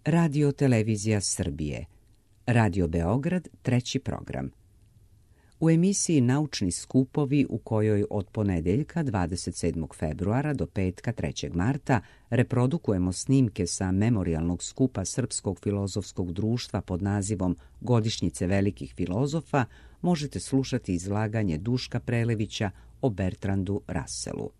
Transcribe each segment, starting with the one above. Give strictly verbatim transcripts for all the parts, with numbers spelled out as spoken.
Radio Televizija Srbije, Radio Beograd, treći program. U emisiji Naučni skupovi, u kojoj od ponedeljka dvadeset sedmog februara do petka trećeg marta reprodukujemo snimke sa memorijalnog skupa Srpskog filozofskog društva pod nazivom Godišnjice velikih filozofa, možete slušati izlaganje Duška Prelevića o Bertrandu Russellu.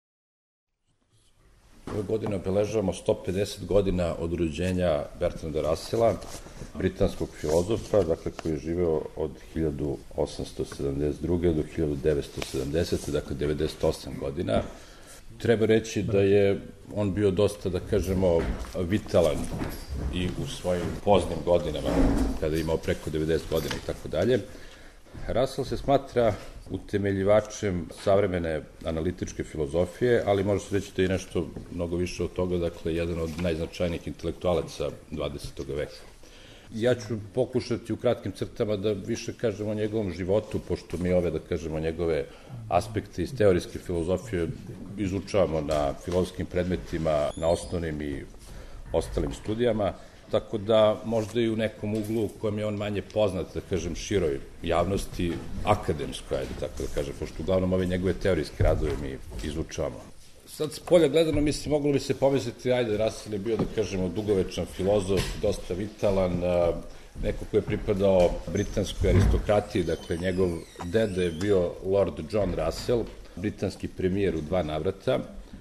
Ove godine obeležavamo sto pedeset godina od rođenja Bertranda Russella, britanskog filozofa, dakle koji je živeo od hiljadu osamsto sedamdeset druge do hiljadu devetsto sedamdesete. dakle devedeset osam godina. Treba reći da je on bio dosta, da kažemo, vitalan i u svojim poznim godinama, kada je imao preko devedeset godina i tako dalje. Russell se smatra utemeljivačem savremene analitičke filozofije, ali može se reći da je nešto mnogo više od toga, dakle, jedan od najznačajnijih intelektualaca dvadesetog veka. Ja ću pokušati u kratkim crtama da više kažem o njegovom životu, pošto mi ove, da kažemo, njegove aspekte iz teorijske filozofije izučavamo na filozofskim predmetima, na osnovnim i ostalim studijama, tako da možda i u nekom uglu u kojem je on manje poznat, da kažem, široj javnosti, akademskoj, ajde tako da kažem, pošto uglavnom ove njegove teorijske radove mi izučavamo. Sad, s polja gledano, mislim, moglo bi se pomisliti, ajde, Russell je bio, da kažemo, dugovečan filozof, dosta vitalan, neko ko je pripadao britanskoj aristokratiji, dakle, njegov deda je bio Lord John Russell, britanski premijer u dva navrata.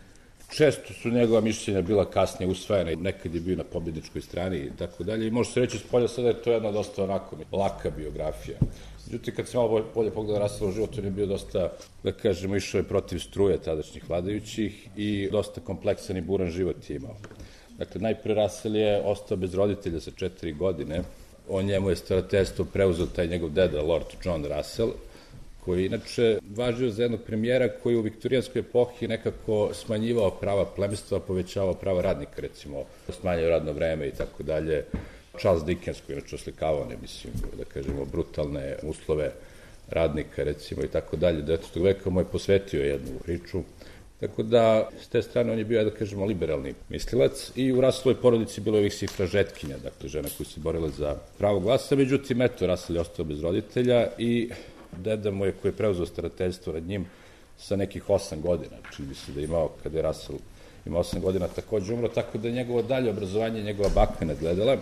Često su njegova mišljenja bila kasnije usvajena i nekad je bio na pobjedničkoj strani i tako dalje. I može se reći s polja sada je to jedna dosta onako laka biografija. Međutim, kad se malo bolje pogleda Russell u životu, on je bio dosta, da kažemo, išao je protiv struje tadašnjih vladajućih i dosta kompleksan i buran život je imao. Dakle, najpre Russell je ostao bez roditelja sa četiri godine. On njemu je starateljstvo preuzeo taj njegov deda, Lord John Russell, koji je inače važio za jednog premijera koji u viktorijanskoj epohi nekako smanjivao prava plemstva, povećavao prava radnika, recimo, smanjio radno vreme i tako dalje. Charles Dickens, koji je inače oslikavao, ne mislim, da kažemo, brutalne uslove radnika, recimo, i tako dalje, devetnaestog veka mu je posvetio jednu priču. Tako da, s te strane, on je bio, da kažemo, liberalni mislilac i u Russellovoj porodici bilo je ovih sifražetkinja, dakle, žena koji se borile za pravo glasa, međutim, eto, Russell je ostao bez roditelja i deda mu je, koji je preuzeo starateljstvo nad njim sa nekih osam godina, čini bi se da je imao, kada je Russell imao osam godina, takođe umro, tako da je njegovo dalje obrazovanje njegova baka nadgledala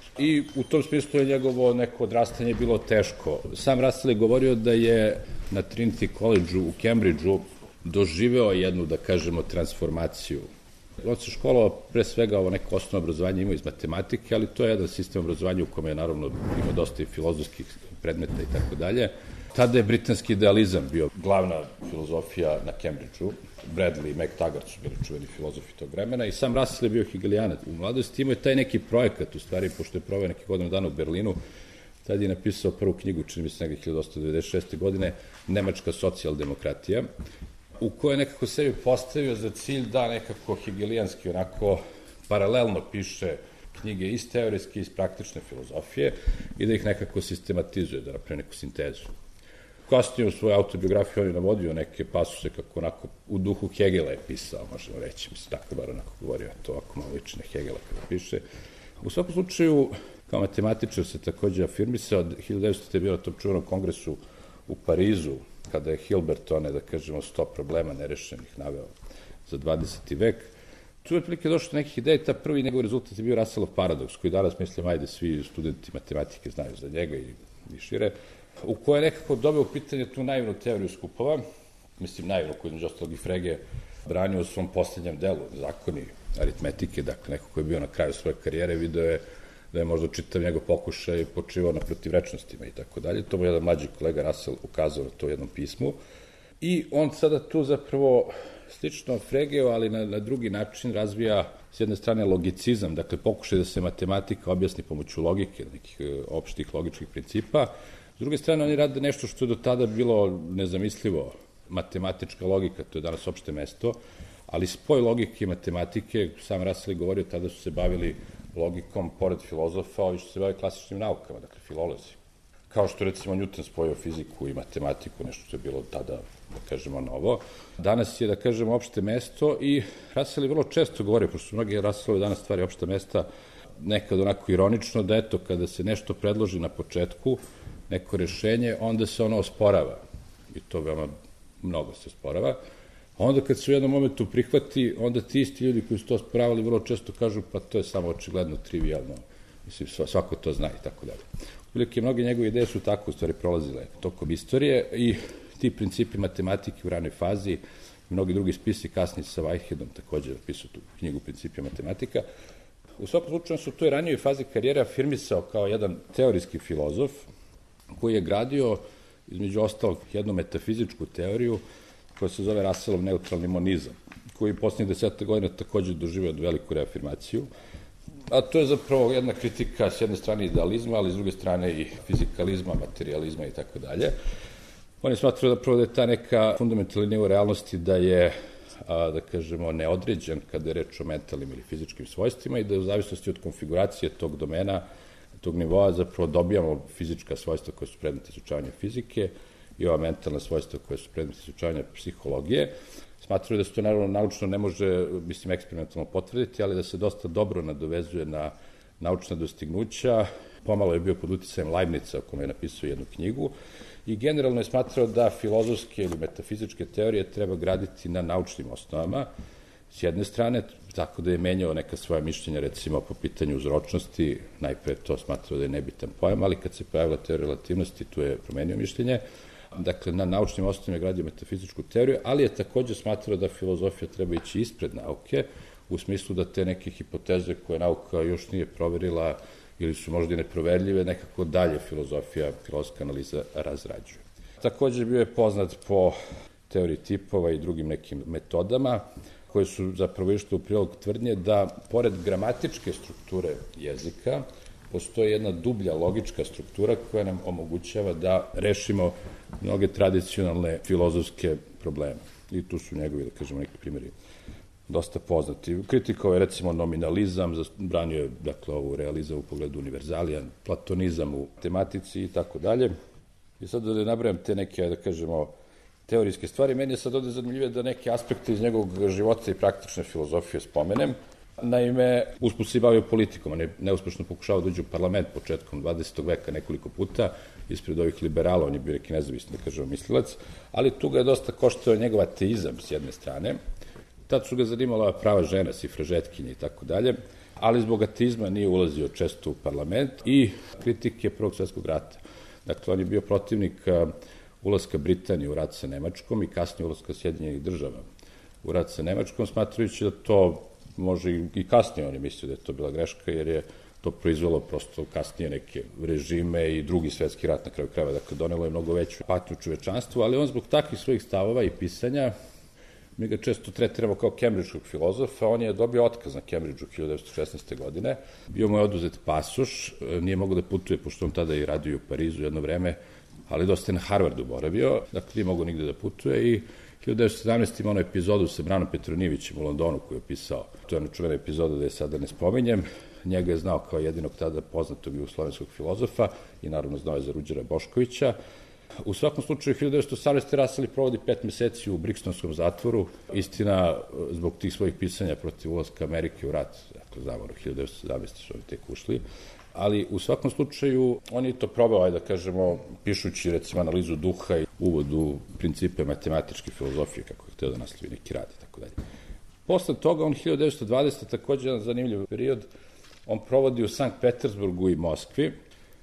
i u tom smislu je njegovo neko odrastanje bilo teško. Sam Russell je govorio da je na Trinity College-u u Cambridgeu doživeo jednu, da kažemo, transformaciju. On se školovao pre svega ovo neko osnovno obrazovanje imao iz matematike, ali to je jedan sistem obrazovanja u kome je naravno imao dosta i filozofskih predmeta i tako dalje. Tada je britanski idealizam bio glavna filozofija na Cambridgeu. Bradley i McTaggart su bili čuveni filozofi tog vremena i sam Russell je bio hegelijanac. U mladosti imao je taj neki projekat, u stvari, pošto je proveo neki godinu dana u Berlinu, tad je napisao prvu knjigu, čini mi se negde hiljadu osamsto devedeset šeste. godine, Nemačka socijaldemokratija, u kojoj nekako sebi postavio za cilj da nekako hegelijanski, onako, paralelno piše knjige iz teorijske i iz praktične filozofije i da ih nekako sistematizuje, da napravi neku sintezu. Kasnije u svojoj autobiografiji on je navodio neke pasuse kako onako u duhu Hegela je pisao, možemo reći, mislim, tako bar onako govorio, to ovako malo liči na Hegela kada piše. U svakom slučaju, kao matematičar se takođe afirmisao, od hiljadu devetsto. je bio na tom čuvenom kongresu u Parizu, kada je Hilbert one, da kažemo, sto problema nerešenih naveo za dvadeseti vek. Tu je otprilike došlo do nekih ideja, ta prvi njegov rezultat je bio Russellov paradoks, koji danas, mislim, ajde, svi studenti matematike znaju za njega i, i šire, u kojoj je nekako dobio u pitanje tu naivnu teoriju skupova, mislim, naivnu koju između ostalog i Frege branio u svom poslednjem delu, zakoni aritmetike, dakle, neko koji je bio na kraju svoje karijere, video je da je možda čitav njegov pokušaj počivao na protivrečnostima i tako dalje. To mu je jedan mlađi kolega Russell ukazao na to u jednom pismu. I on sada tu zapravo slično Fregeo, ali na, na drugi način razvija s jedne strane logicizam, dakle pokušaj da se matematika objasni pomoću logike, nekih opštih logičkih principa. S druge strane, oni rade nešto što je do tada bilo nezamislivo, matematička logika, to je danas opšte mesto, ali spoj logike i matematike, sam Russell je govorio, tada su se bavili logikom, pored filozofa, ovi što se bavili klasičnim naukama, dakle filolozi. Kao što recimo Newton spojio fiziku i matematiku, nešto što je bilo tada, da kažemo, novo. Danas je, da kažemo, opšte mesto i Russell je vrlo često govorio, pošto su mnogi Russellove danas stvari opšte mesta, nekad onako ironično da eto, kada se nešto predloži na početku, neko rešenje, onda se ono osporava. I to veoma mnogo se osporava. A onda kad se u jednom momentu prihvati, onda ti isti ljudi koji su to osporavali vrlo često kažu pa to je samo očigledno trivialno. Mislim, svako to zna i tako dalje. Uvijek je mnoge njegove ideje su tako u stvari prolazile tokom istorije i ti principi matematike u ranoj fazi i mnogi drugi spisi kasnije sa Whiteheadom također napisao tu knjigu Principija matematika. U svakom slučaju su u toj ranijoj fazi karijere afirmisao kao jedan teorijski filozof koji je gradio između ostalog jednu metafizičku teoriju koja se zove Russellov neutralni monizam, koji posljednjih deseta godina također doživio veliku reafirmaciju. A to je zapravo jedna kritika s jedne strane idealizma, ali s druge strane i fizikalizma, materializma i tako dalje. On je smatrao da prvo da je ta neka fundamentalna nivo realnosti da je, a, da kažemo, neodređen kada je reč o mentalnim ili fizičkim svojstvima i da je u zavisnosti od konfiguracije tog domena, tog nivoa zapravo dobijamo fizička svojstva koja su predmet izučavanja fizike i ova mentalna svojstva koja su predmet izučavanja psihologije. Smatraju da se to naravno naučno ne može, mislim, eksperimentalno potvrditi, ali da se dosta dobro nadovezuje na naučna dostignuća. Pomalo je bio pod uticajem Leibnica, o kome je napisao jednu knjigu, i generalno je smatrao da filozofske ili metafizičke teorije treba graditi na naučnim osnovama, s jedne strane, tako da je menjao neka svoja mišljenja, recimo, po pitanju uzročnosti, najpre to smatrao da je nebitan pojam, ali kad se pojavila teorija relativnosti, tu je promenio mišljenje. Dakle, na naučnim osnovima je gradio metafizičku teoriju, ali je također smatrao da filozofija treba ići ispred nauke, u smislu da te neke hipoteze koje nauka još nije proverila ili su možda i neproverljive, nekako dalje filozofija, filozofska analiza razrađuje. Također bio je poznat po teoriji tipova i drugim nekim metodama, koje su zapravo išle u prilog tvrdnje da, pored gramatičke strukture jezika, postoji jedna dublja logička struktura koja nam omogućava da rešimo mnoge tradicionalne filozofske probleme. I tu su njegovi, da kažemo, neki primjeri dosta poznati. Kritikovao je, recimo, nominalizam, branio je, dakle, ovu realizam u pogledu univerzalija, platonizam u tematici i tako dalje. I sad da ne nabrajam te neke, da kažemo, teorijske stvari, meni je sad ovde zanimljivo da neke aspekte iz njegovog života i praktične filozofije spomenem. Naime, usput se i bavio politikom, on je neuspešno pokušao da uđe u parlament početkom dvadesetog veka nekoliko puta, ispred ovih liberala, on je bio neki nezavisni, da kažemo, mislilac, ali tu ga je dosta koštao njegov ateizam s jedne strane. Tad su ga zanimala prava žena, sifražetkinje i tako dalje, ali zbog ateizma nije ulazio često u parlament i kritike Prvog svjetskog rata. Dakle, on je bio protivnik ulaska Britanije u rat sa Nemačkom i kasnije ulaska Sjedinjenih država u rat sa Nemačkom, smatrajući da to može i kasnije, on je mislio da je to bila greška, jer je to proizvelo prosto kasnije neke režime i drugi svetski rat na kraju krajeva, dakle donelo je mnogo veću patnju čovečanstvu, ali on zbog takvih svojih stavova i pisanja, mi ga često tretiramo kao kembridžkog filozofa, on je dobio otkaz na Kembridžu hiljadu devetsto šesnaeste. godine, bio mu je oduzet pasoš, nije mogao da putuje, pošto on tada i radio u Parizu jedno vreme, ali dosta je na Harvardu boravio, dakle nije mogao nigde da putuje i hiljadu devetsto sedamnaeste. ima onu epizodu sa Branom Petronijevićem u Londonu koju je pisao. To je ona čuvena epizoda da je sada ne spominjem. Njega je znao kao jedinog tada poznatog jugoslovenskog filozofa i naravno znao je za Ruđera Boškovića. U svakom slučaju, hiljadu devetsto osamnaeste. Russell provodi pet meseci u Brixtonskom zatvoru. Istina, zbog tih svojih pisanja protiv ulaska Amerike u rat, dakle znamo, hiljadu devetsto sedamnaeste. su oni tek ušli. Ali u svakom slučaju, on je to probao, da kažemo, pišući recimo analizu duha i uvod u principe matematičke filozofije, kako je hteo da nastavi neki rad i tako dalje. Posle toga, on hiljadu devetsto dvadesete. takođe jedan zanimljiv period, on provodi u Sankt Petersburgu i Moskvi,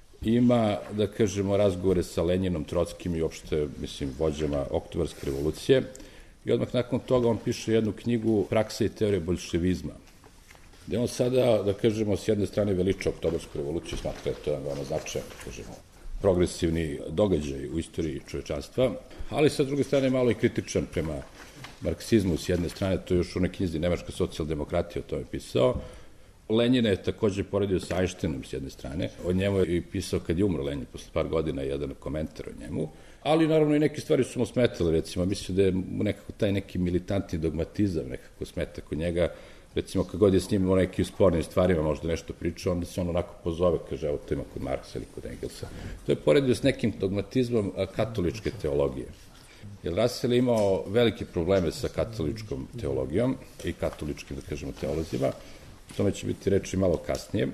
ima, da kažemo, razgovore sa Lenjinom, Trockim i uopšte, mislim, vođama Oktobarske revolucije i odmah nakon toga on piše jednu knjigu Praksa i teorija boljševizma, gde on sada, da kažemo, s jedne strane veliča Oktobarsku revoluciju, smatra da je to jedan veoma značajan, da kažemo, progresivni događaj u istoriji čovečanstva, ali sa druge strane malo i kritičan prema marksizmu s jedne strane, to je još u onoj knjizi Nemačka socijaldemokratija o tome pisao. Lenjina je takođe poredio sa Einsteinom s jedne strane, o njemu je i pisao kad je umro Lenjin, posle par godina jedan komentar o njemu, ali naravno i neke stvari su mu smetale, recimo, mislim da je nekako taj neki militantni dogmatizam nekako smeta kod njega, recimo, kad god je s njim o nekim spornim stvarima možda nešto pričao, onda se on onako pozove, kaže, evo to ima kod Marksa ili kod Engelsa. To je poredio s nekim dogmatizmom katoličke teologije. Jer Russell je imao velike probleme sa katoličkom teologijom i katoličkim, da kažemo, teolozima, o tome će biti reči malo kasnije.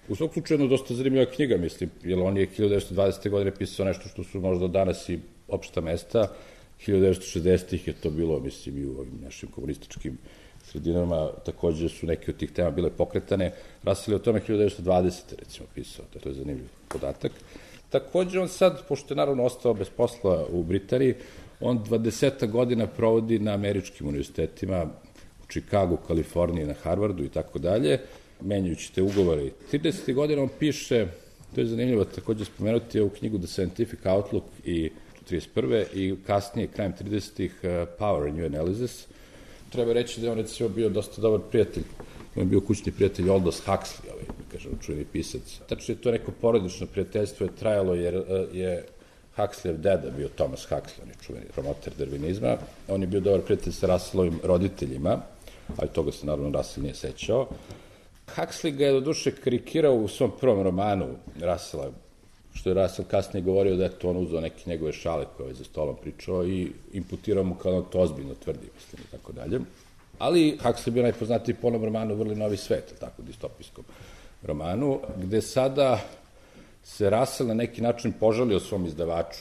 U svog slučaju jedno dosta zanimljiva knjiga, mislim, jer on je hiljadu devetsto dvadesete. godine pisao nešto što su možda danas i opšta mesta. hiljadu devetsto šezdesetih. je to bilo, mislim, i u ovim našim komunističkim sredinama, takođe su neke od tih tema bile pokretane. Russell je o tome hiljadu devetsto dvadesete. recimo pisao, to je zanimljiv podatak. Takođe on sad, pošto je naravno ostao bez posla u Britaniji, on dvadeset godina provodi na američkim univerzitetima, u Čikagu, Kaliforniji, na Harvardu i tako dalje, menjajući te ugovore. tridesetih godina on piše, to je zanimljivo takođe spomenuti, u knjigu The Scientific Outlook i trideset prve i kasnije, krajem tridesetih. Uh, Power and New Analysis. Treba reći da je on recimo bio dosta dobar prijatelj. On je bio kućni prijatelj Aldous Huxley, ovaj, da kažem, čuveni pisac. Tačno je to neko porodično prijateljstvo je trajalo jer uh, je Huxleyev deda bio Thomas Huxley, on je čuveni promoter darvinizma. On je bio dobar prijatelj sa Russellovim roditeljima, ali toga se naravno Russell nije sećao. Huxley ga je do duše karikirao u svom prvom romanu Russella, što je Russell kasnije govorio da je to on uzao neke njegove šale koje je za stolom pričao i imputirao mu kao on to ozbiljno tvrdi, mislim, i tako dalje. Ali Huxley je bio najpoznatiji po onom romanu Vrli novi svet, tako distopijskom romanu, gde sada se Russell na neki način požalio svom izdavaču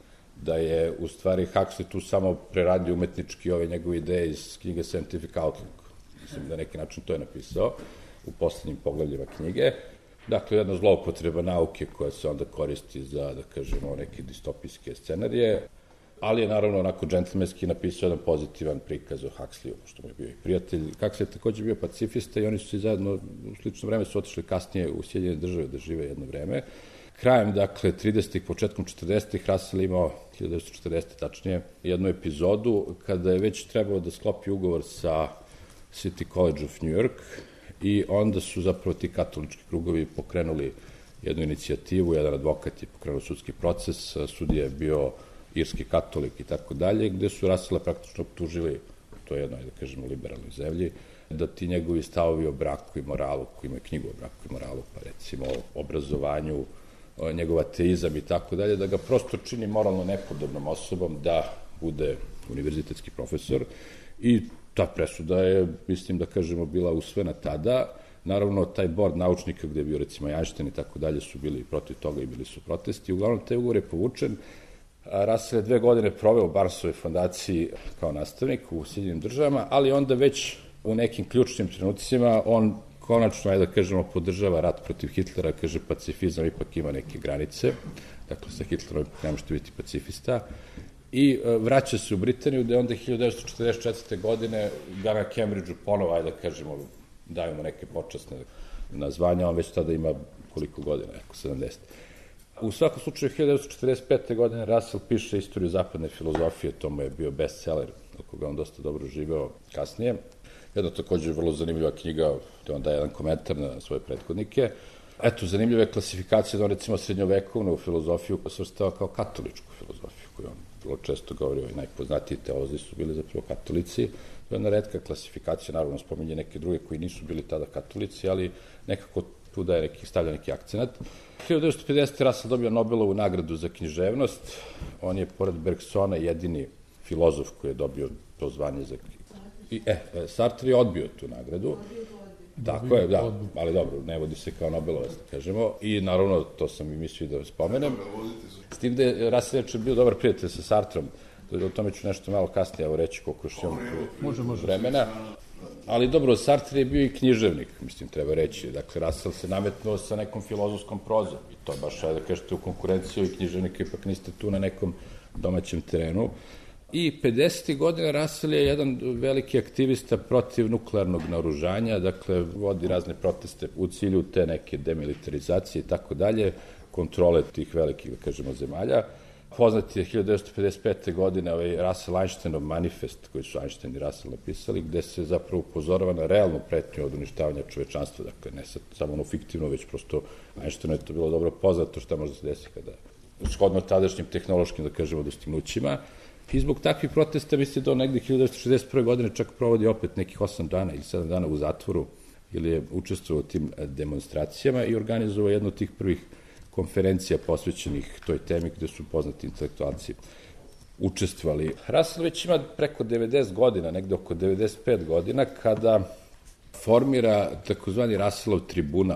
da je u stvari Huxley tu samo preradio umetnički ove njegove ideje iz knjige Scientific Outlook. Mislim da neki način to je napisao u poslednjim poglavljima knjige. Dakle, jedna zloupotreba nauke koja se onda koristi za, da kažemo, neke distopijske scenarije, ali je naravno onako džentlmenski napisao jedan pozitivan prikaz o Huxleyu, što mu je bio i prijatelj. Huxley je takođe bio pacifista i oni su se zajedno u slično vreme su otišli kasnije u Sjedinjene države da žive jedno vreme. Krajem, dakle, tridesetih, početkom četrdesetih, Russell imao, hiljadu devetsto četrdesete tačnije, jednu epizodu kada je već trebao da sklopi ugovor sa City College of New York i onda su zapravo ti katolički krugovi pokrenuli jednu inicijativu, jedan advokat je pokrenuo sudski proces, sudija je bio irski katolik i tako dalje, gde su Russella praktično optužili, to je jednoj, da kažemo, liberalnoj zemlji, da ti njegovi stavovi o braku i moralu, koji imaju knjigu o braku i moralu, pa recimo o obrazovanju, njegov ateizam i tako dalje, da ga prosto čini moralno nepodobnom osobom da bude univerzitetski profesor i ta presuda je, mislim da kažemo, bila usvojena tada. Naravno, taj bord naučnika gde je bio recimo Einstein i tako dalje su bili protiv toga i bili su protesti. Uglavnom, taj ugovor je povučen. Russell je dve godine proveo u Barnesovoj fondaciji kao nastavnik u Sjedinjenim državama, ali onda već u nekim ključnim trenucima on konačno, ajde da kažemo, podržava rat protiv Hitlera, kaže pacifizam ipak ima neke granice, dakle sa Hitlerom ipak ne možete biti pacifista, i vraća se u Britaniju, gde onda hiljadu devetsto četrdeset četvrte. godine ga na Cambridgeu ponovo, ajde da kažemo, daju mu neke počasne nazvanja, on već tada ima koliko godina, neko sedamdeset. U svakom slučaju, hiljadu devetsto četrdeset pete. godine Russell piše Istoriju zapadne filozofije, to mu je bio bestseller, oko ga on dosta dobro živeo kasnije. Jedna takođe vrlo zanimljiva knjiga, gde on daje jedan komentar na svoje prethodnike. Eto, zanimljiva je klasifikacija da on recimo srednjovekovnu filozofiju svrstava kao katoličku filozofiju, koju on vrlo često govori, ovi najpoznatiji teolozi su bili zapravo katolici. To je jedna retka klasifikacija, naravno spominje neke druge koji nisu bili tada katolici, ali nekako tu daje neki, stavlja neki akcenat. hiljadu devetsto pedesete. Russell dobio Nobelovu nagradu za književnost. On je, pored Bergsona, jedini filozof koji je dobio to zvanje za književnost. I, e, Sartre je odbio tu nagradu. Tako je, da, ali dobro, ne vodi se kao Nobelovac, da kažemo, i naravno, to sam i mislio da spomenem. S tim da je Russell je bio dobar prijatelj sa Sartrom, o tome ću nešto malo kasnije, evo reći koliko još imam može, može, vremena. Ali dobro, Sartre je bio i književnik, mislim, treba reći. Dakle, Russell se nametnuo sa nekom filozofskom prozom i to baš, da kažete, u konkurenciju i književnika, ipak niste tu na nekom domaćem terenu. I pedesetih. godina Russell je jedan veliki aktivista protiv nuklearnog naoružanja, dakle, vodi razne proteste u cilju te neke demilitarizacije i tako dalje, kontrole tih velikih, da kažemo, zemalja. Poznat je hiljadu devetsto pedeset pete. godine ovaj Russell-Einsteinov manifest, koji su Einstein i Russell napisali, gde se zapravo upozorava na realnu pretnju od uništavanja čovečanstva, dakle, ne sad samo ono fiktivno, već prosto Einsteinu je to bilo dobro poznato šta može se desiti kada shodno tadašnjim tehnološkim, da kažemo, dostignućima. I zbog takvih protesta, mislim da on negde hiljadu devetsto šezdeset prve. godine čak provodi opet nekih osam dana ili sedam dana u zatvoru, ili je učestvovao u tim demonstracijama i organizovao jednu od tih prvih konferencija posvećenih toj temi gde su poznati intelektualci učestvovali. Russell već ima preko devedeset godina, negde oko devedeset pet godina, kada formira takozvani Russellov tribunal.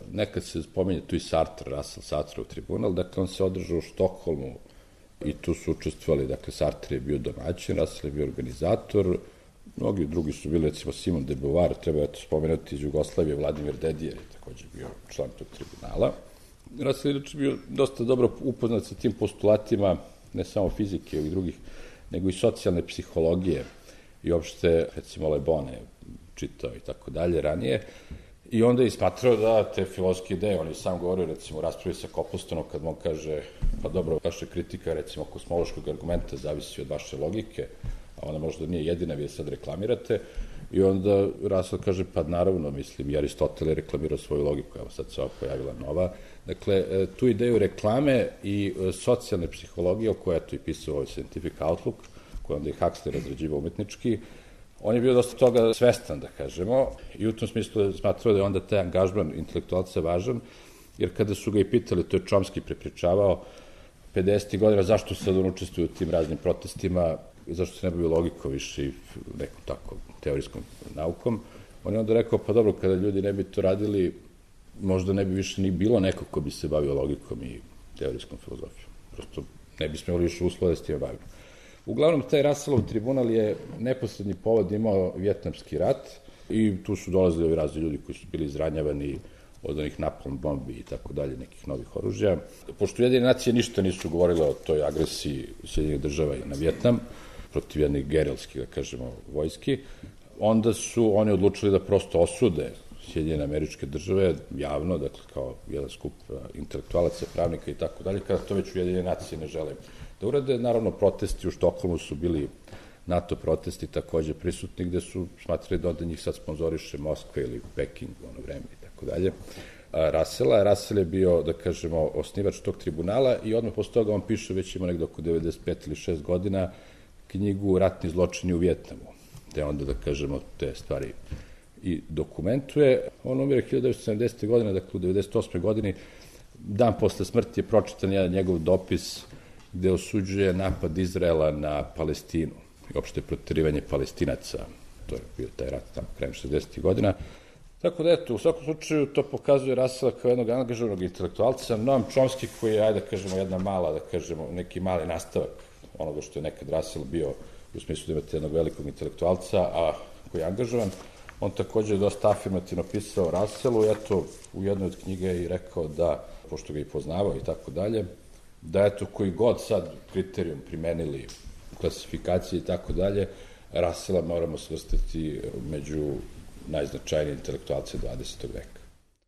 nekad se spominje tu i Sartre, Russell Sartre tribunal, dakle on se održao u Štokholmu i tu su učestvovali, dakle Sartre je bio domaćin, Russell je bio organizator, mnogi drugi su bili, recimo Simon de Beauvoir, treba eto spomenuti iz Jugoslavije, Vladimir Dedijer je takođe bio član tog tribunala. Russell je bio dosta dobro upoznat sa tim postulatima, ne samo fizike i drugih, nego i socijalne psihologije i uopšte, recimo, Le Bon je čitao i tako dalje ranije. I onda je smatrao da te filozofske ideje, on je sam govorio, recimo, u raspravi sa Copplestonom, kad on kaže, pa dobro, vaša kritika, recimo, kosmološkog argumenta zavisi od vaše logike, a ona možda nije jedina, vi je sad reklamirate, i onda Russell kaže, pa naravno, mislim, i Aristotel je reklamirao svoju logiku, evo sad se ova pojavila nova. Dakle, tu ideju reklame i socijalne psihologije, o kojoj je tu i pisao ovaj Scientific Outlook, koji onda i Huxley razređivao umetnički, on je bio dosta toga svestan, da kažemo, i u tom smislu je smatrao da je onda taj angažman intelektualca važan, jer kada su ga i pitali, to je Chomsky prepričavao, pedesetih godina, zašto sad on učestvuje u tim raznim protestima, zašto se ne bavi logikom više i nekom tako teorijskom naukom, on je onda rekao, pa dobro, kada ljudi ne bi to radili, možda ne bi više ni bilo neko ko bi se bavio logikom i teorijskom filozofijom. Prosto ne bismo imali više uslova da se time bavimo. Uglavnom, taj Russellov tribunal je neposredni povod imao Vjetnamski rat i tu su dolazili ovi razni ljudi koji su bili izranjavani od onih napalm bombi i tako dalje, nekih novih oružja. Pošto Ujedinjene nacije ništa nisu govorile o toj agresiji Sjedinjenih država na Vjetnam, protiv jednih gerilskih, da kažemo, vojski, onda su oni odlučili da prosto osude Sjedinjene Američke Države javno, dakle kao jedan skup intelektualaca, pravnika i tako dalje, kada to već Ujedinjene nacije ne žele da urade. Naravno, protesti u Štokholmu su bili NATO protesti takođe prisutni, gde su smatrali da onda njih sad sponzoriše Moskva ili Peking u ono vreme i tako dalje. Russella. Russell je bio, da kažemo, osnivač tog tribunala i odmah posle toga on piše, već ima negde oko devedeset pet ili šest godina, knjigu Ratni zločini u Vjetnamu, gde onda, da kažemo, te stvari i dokumentuje. On umire hiljadu devetsto sedamdesete. godine, dakle u devedeset osme. godini, dan posle smrti je pročitan jedan njegov dopis gde osuđuje napad Izraela na Palestinu i opšte proterivanje Palestinaca. To je bio taj rat tamo krajem šezdesetih. godina. Tako da, eto, u svakom slučaju to pokazuje Russella kao jednog angažovanog intelektualca. Noam Chomsky, koji je, ajde da kažemo, jedna mala, da kažemo, neki mali nastavak onoga što je nekad Russell bio, u smislu da imate jednog velikog intelektualca, a koji je angažovan. On takođe je dosta afirmativno pisao o Russellu, i eto, u jednoj od knjiga je i rekao da, pošto ga i poznavao i tako dalje, da eto, koji god sad kriterijum primenili, klasifikacije i tako dalje, Russella moramo svrstati među najznačajnije intelektualce dvadesetog veka.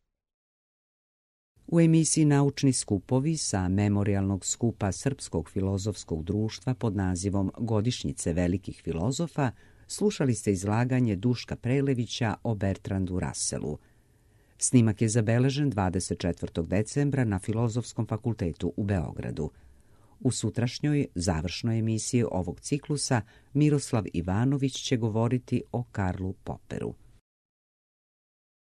U emisiji Naučni skupovi sa memorialnog skupa Srpskog filozofskog društva pod nazivom Godišnjice velikih filozofa slušali ste izlaganje Duška Prelevića o Bertrandu Russellu. Snimak je zabeležen dvadeset četvrtog decembra na Filozofskom fakultetu u Beogradu. U sutrašnjoj, završnoj emisiji ovog ciklusa Miroslav Ivanović će govoriti o Karlu Popperu.